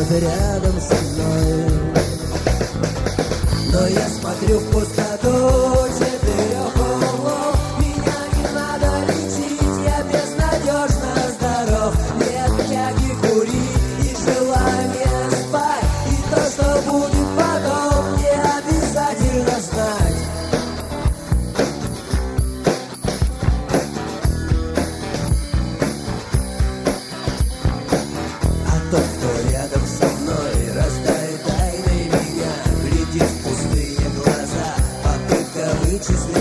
где-то рядом со мной. Но я смотрю в пустоту четырех углов. Меня не надо лечить, я безнадежно здоров. Нет тяги курить и желания спать, и то, что будет потом, не обязательно знать. А тот, кто рядом со мной, растает тайны меня, глядит в пустые глаза, попытка вычислить